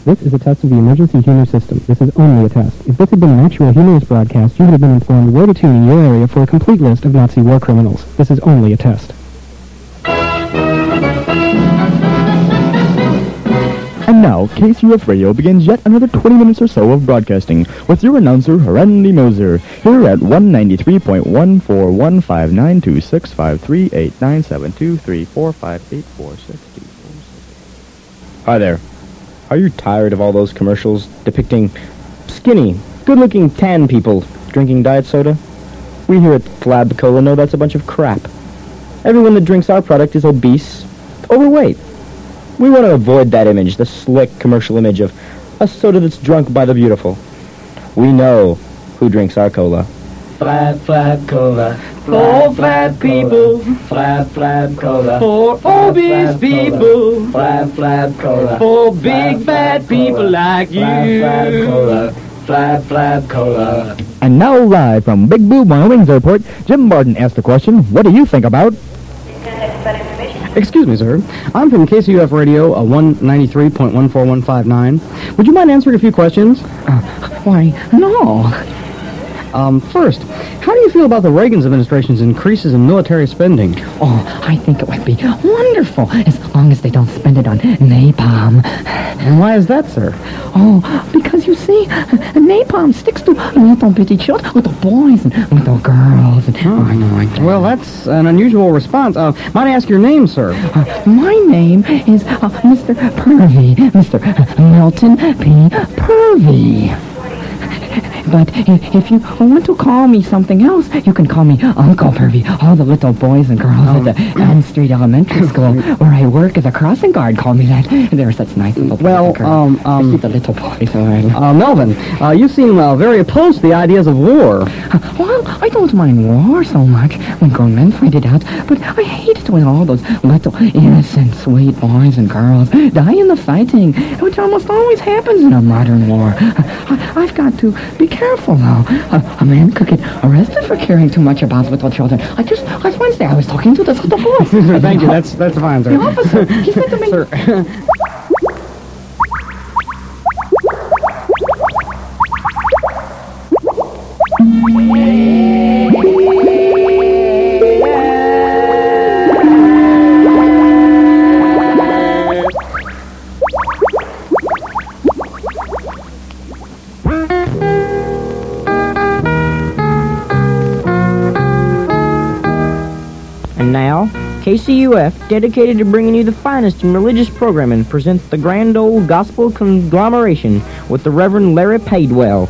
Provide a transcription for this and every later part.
This is a test of the emergency humor system. This is only a test. If this had been an actual humorous broadcast, you would have been informed where to tune in your area for a complete list of Nazi war criminals. This is only a test. And now, KCUF Radio begins yet another 20 minutes or so of broadcasting with your announcer, Randy Moser, here at 193.141592653897234584624. Hi there. Are you tired of all those commercials depicting skinny, good-looking tan people drinking diet soda? We here at Flab Cola know that's a bunch of crap. Everyone that drinks our product is obese, overweight. We want to avoid that image, the slick commercial image of a soda that's drunk by the beautiful. We know who drinks our cola. Flab Cola. For fat people. Flab Cola. For obese people. Flab Cola. For big fat people like you. Flab Cola. Flab Cola. And now live from Big Boo, Wyoming's airport, Jim Barton asked the question, what do you think about... Excuse me, sir. I'm from KCUF Radio, 193.14159. Would you mind answering a few questions? Why, no. First, how do you feel about the Reagan administration's increases in military spending? Oh, I think it would be wonderful as long as they don't spend it on napalm. And why is that, sir? Oh, because you see, napalm sticks to little bitty children, little boys and little girls. And, I know, I Well, that's an unusual response. Might I ask your name, sir? My name is Mr. Purvey, Mr. Milton P. Purvey. But if you want to call me something else, you can call me Uncle Purvey. All the little boys and girls at the Elm Street Elementary School, where I work as a crossing guard, call me that. They're such nice little boys and girls. I see the little boys. Melvin, you seem very opposed to the ideas of war. Well, I don't mind war so much when grown men fight it out, but I hate it when all those little innocent, sweet boys and girls die in the fighting, which almost always happens in a modern war. I've got to be careful, though. A man could get arrested for caring too much about little children. Last Wednesday, I was talking to this little boy. Thank you. That's fine, sir. The officer, he said to me... Sir. KCUF, dedicated to bringing you the finest in religious programming, presents the grand old gospel conglomeration with the Reverend Larry Padewell.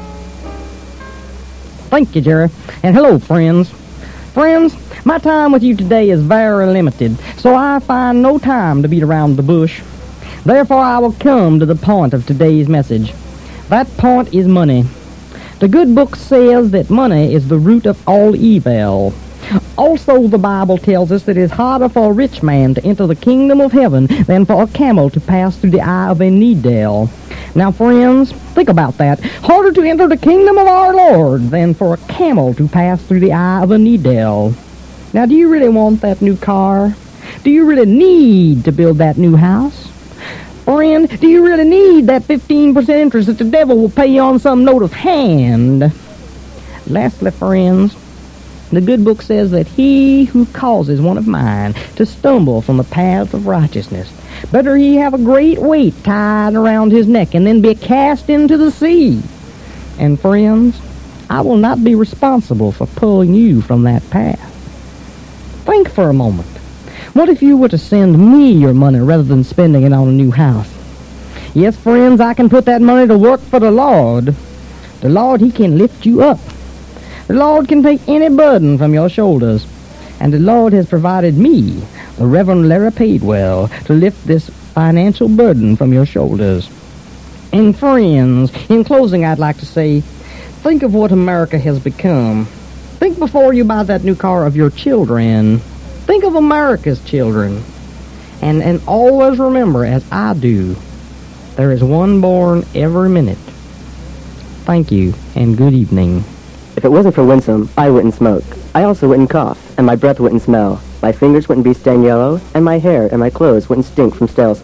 Thank you, Jerry. And hello, friends. Friends, my time with you today is very limited, so I find no time to beat around the bush. Therefore, I will come to the point of today's message. That point is money. The good book says that money is the root of all evil. Also, the Bible tells us that it is harder for a rich man to enter the kingdom of heaven than for a camel to pass through the eye of a needle. Now, friends, think about that. Harder to enter the kingdom of our Lord than for a camel to pass through the eye of a needle. Now, do you really want that new car? Do you really need to build that new house? Friend, do you really need that 15% interest that the devil will pay you on some note of hand? Lastly, friends, the good book says that he who causes one of mine to stumble from the path of righteousness, better he have a great weight tied around his neck and then be cast into the sea. And friends, I will not be responsible for pulling you from that path. Think for a moment. What if you were to send me your money rather than spending it on a new house? Yes, friends, I can put that money to work for the Lord. The Lord, he can lift you up. The Lord can take any burden from your shoulders. And the Lord has provided me, the Reverend Larry Padewell, to lift this financial burden from your shoulders. And friends, in closing, I'd like to say, think of what America has become. Think before you buy that new car of your children. Think of America's children. And always remember, as I do, there is one born every minute. Thank you, and good evening. If it wasn't for Winsome, I wouldn't smoke. I also wouldn't cough, and my breath wouldn't smell. My fingers wouldn't be stained yellow, and my hair and my clothes wouldn't stink from stale smoke.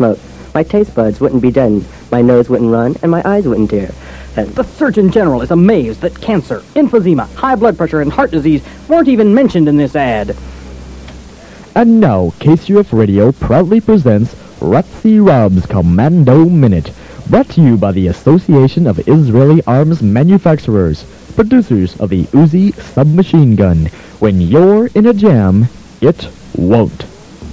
My taste buds wouldn't be deadened, my nose wouldn't run, and my eyes wouldn't tear. The Surgeon General is amazed that cancer, emphysema, high blood pressure, and heart disease weren't even mentioned in this ad. And now, KCUF Radio proudly presents Ratzi Rob's Commando Minute, brought to you by the Association of Israeli Arms Manufacturers, producers of the Uzi submachine gun. When you're in a jam, it won't.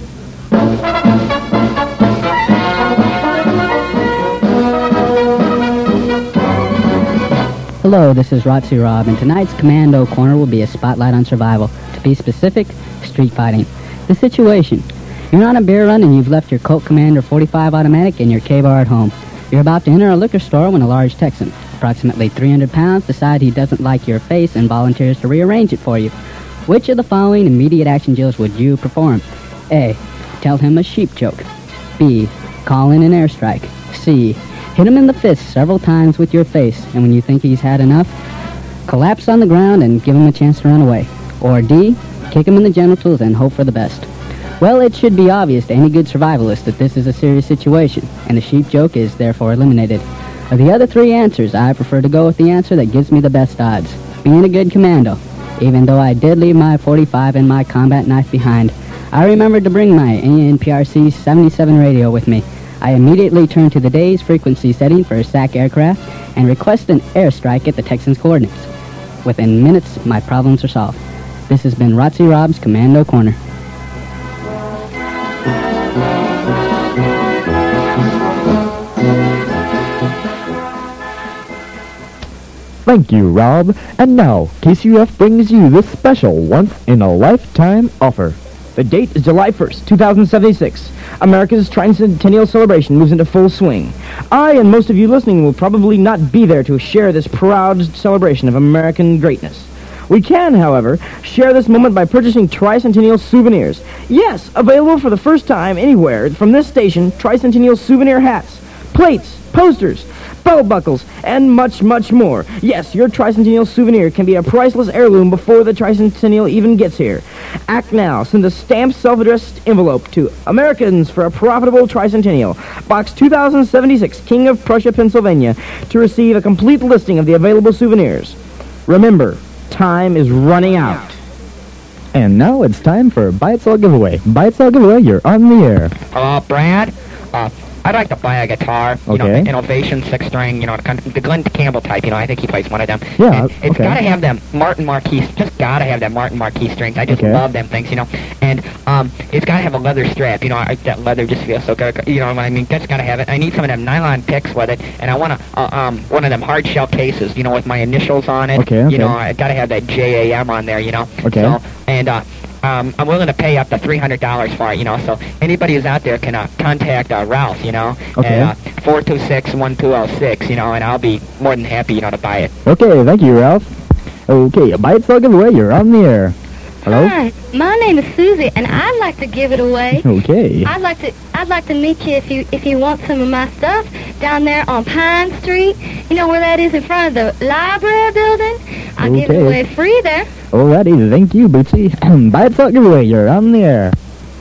Hello, this is Ratzi Rob, and tonight's Commando Corner will be a spotlight on survival. To be specific, street fighting. The situation. You're on a beer run and you've left your Colt Commander 45 automatic in your K-bar at home. You're about to enter a liquor store when a large Texan, approximately 300 pounds, decides he doesn't like your face and volunteers to rearrange it for you. Which of the following immediate action drills would you perform? A. Tell him a sheep joke. B. Call in an airstrike. C. Hit him in the fist several times with your face, and when you think he's had enough, collapse on the ground and give him a chance to run away. Or D. Kick him in the genitals and hope for the best. Well, it should be obvious to any good survivalist that this is a serious situation, and the sheep joke is therefore eliminated. Of the other three answers, I prefer to go with the answer that gives me the best odds, being a good commando. Even though I did leave my 45 and my combat knife behind, I remembered to bring my NPRC 77 radio with me. I immediately turned to the day's frequency setting for a SAC aircraft and requested an airstrike at the Texans' coordinates. Within minutes, my problems are solved. This has been Ratzi Rob's Commando Corner. Thank you, Rob. And now, KCUF brings you this special once-in-a-lifetime offer. The date is July 1st, 2076. America's tricentennial celebration moves into full swing. I and most of you listening will probably not be there to share this proud celebration of American greatness. We can, however, share this moment by purchasing tricentennial souvenirs. Yes, available for the first time anywhere from this station, tricentennial souvenir hats, plates, posters, belt buckles, and much, much more. Yes, your tricentennial souvenir can be a priceless heirloom before the tricentennial even gets here. Act now. Send a stamped, self-addressed envelope to Americans for a Profitable Tricentennial, Box 2076, King of Prussia, Pennsylvania, to receive a complete listing of the available souvenirs. Remember, time is running out. And now it's time for Buy It's All Giveaway. Buy It's All Giveaway, you're on the air. Hello, Brad. I'd like to buy a guitar, Okay. Innovation 6-string, the Glenn Campbell type, I think he plays one of them. Yeah, And it's okay. got to have them Martin Marquis, just got to have them Martin Marquis strings. I just Okay. love them things, And it's got to have a leather strap, that leather just feels so good, what I mean? That's got to have it. I need some of them nylon picks with it, and I want one of them hard shell cases, with my initials on it. Okay, okay. I got to have that JAM on there, Okay. So, and I'm willing to pay up to $300 for it, so anybody who's out there can contact Ralph, Okay. at 426-1206, and I'll be more than happy, to buy it. Okay, thank you, Ralph. Okay, Buy It's All Giveaway, you're on the air. Hello? Hi, my name is Susie, and I'd like to give it away. Okay. I'd like to meet you if you want some of my stuff down there on Pine Street. You know where that is in front of the library building? I'll give it Okay. away free there. Alrighty, thank you, Bootsy. Buy It's All Giveaway, you're on the air.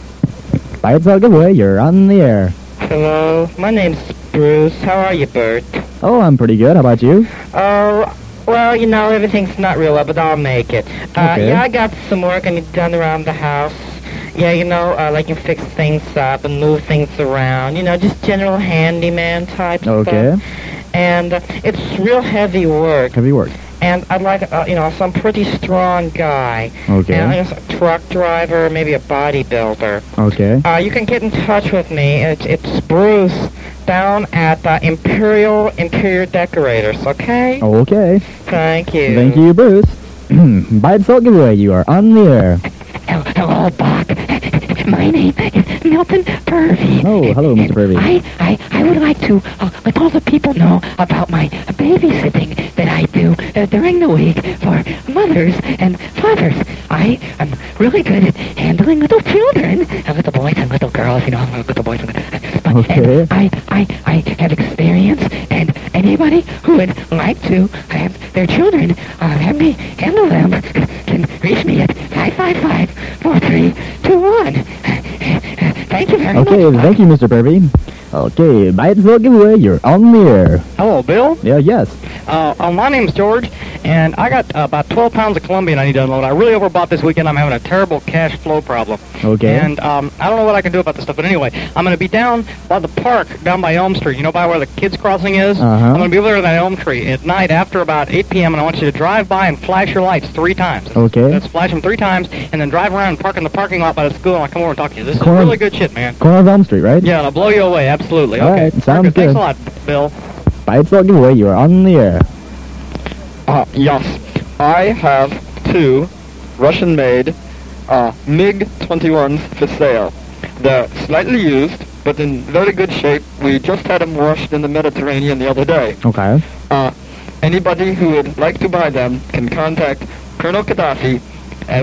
Buy It's All Giveaway, you're on the air. Hello, my name's Bruce. How are you, Bert? Oh, I'm pretty good. How about you? Oh, well, everything's not real up, but I'll make it. Okay. Yeah, I got some work I need done around the house. Yeah, like you fix things up and move things around. Just general handyman type Okay. stuff. And it's real heavy work. Heavy work. And I'd like, some pretty strong guy. Okay. And a truck driver, maybe a bodybuilder. Okay. You can get in touch with me. It's Bruce down at Imperial Decorators, okay? Okay. Thank you. Thank you, Bruce. Buy It's All Giveaway, you are on the air. Hello, Buck. My name is Milton Purvey. Oh, hello, Mr. Purvey. I would like to let all the people know about my babysitting that I do during the week for mothers and fathers. I am really good at handling little children, little boys and little girls, little boys and Okay. And I have experience, and anybody who would like to have their children have me handle them can reach me at 555-4321. Thank you very much. Okay, thank you, Mr. Purvey. Okay, by itself giveaway, you're on the air. Hello, Bill. Yeah, yes. My name's George, and I got about 12 pounds of Colombian I need to unload. I really overbought this weekend. I'm having a terrible cash flow problem. Okay. And I don't know what I can do about this stuff, but anyway, I'm going to be down by the park, down by Elm Street, you know, by where the kids' crossing is? I'm going to be over there at that elm tree at night after about 8 p.m., and I want you to drive by and flash your lights 3 times. Okay. Let's flash them 3 times, and then drive around and park in the parking lot by the school, and I'll come over and talk to you. This is really good shit, man. Corner of Elm Street, right? Yeah, it'll blow you away, absolutely. All Okay. right, sounds good. Thanks a lot, Bill. By itself giveaway, you're on the air. Yes. I have 2 Russian-made MiG-21s for sale. They're slightly used, but in very good shape. We just had them washed in the Mediterranean the other day. Okay. Anybody who would like to buy them can contact Colonel Gaddafi at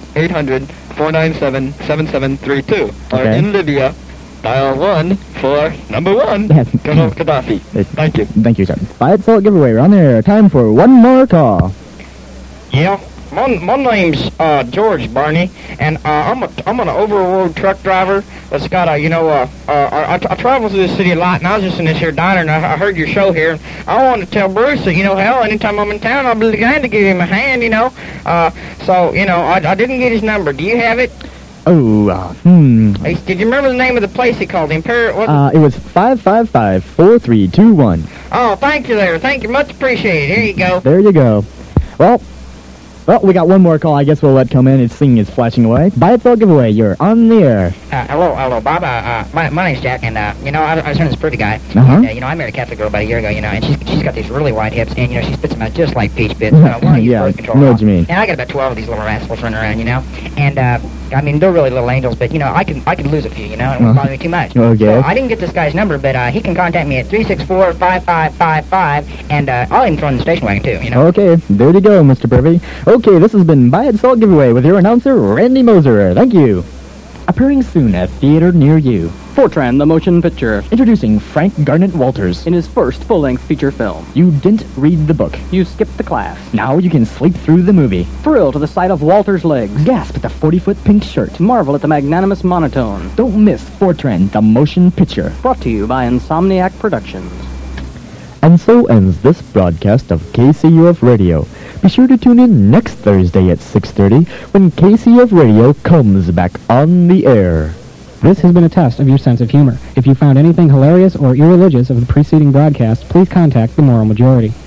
1-800-497-7732. Or Okay. in Libya, dial 1 for number 1, Colonel Gaddafi. Thank you. Thank you, sir. By itself giveaway, you're on there. Time for one more call. Yeah, my name's George Barney, and I'm an over-the-road truck driver that's got a, I travel through the city a lot, and I was just in this here diner, and I heard your show here, and I wanted to tell Bruce that, hell, anytime I'm in town, I'll be glad to give him a hand, I didn't get his number. Do you have it? Oh, Hey, did you remember the name of the place he called? The Imperial? It was 555-4321. Oh, thank you there. Thank you. Much appreciated. Here you go. There you go. Well, we got one more call. I guess we'll let come in. Its thing is flashing away. By itself giveaway, you're on the air. Hello, Bob. My name's Jack, and I was this pretty guy. Uh-huh. And, I married a Catholic girl about a year ago, and she's got these really wide hips, and she spits them out just like peach bits. Yeah, I know what you mean. And I got about 12 of these little rascals running around, and they're really little angels, but I can lose a few, and it won't bother me too much. Okay. So I didn't get this guy's number, but he can contact me at 364-5555, and I'll even throw in the station wagon too. Okay, there you go, Mr. Purvey. Okay, this has been By Itself Giveaway with your announcer, Randy Moser. Thank you. Appearing soon at theater near you. Fortran, the motion picture. Introducing Frank Garnett Walters. In his first full-length feature film. You didn't read the book. You skipped the class. Now you can sleep through the movie. Thrill to the sight of Walter's legs. Gasp at the 40-foot pink shirt. Marvel at the magnanimous monotone. Don't miss Fortran, the motion picture. Brought to you by Insomniac Productions. And so ends this broadcast of KCUF Radio. Be sure to tune in next Thursday at 6:30 when KCUF Radio comes back on the air. This has been a test of your sense of humor. If you found anything hilarious or irreligious of the preceding broadcast, please contact the Moral Majority.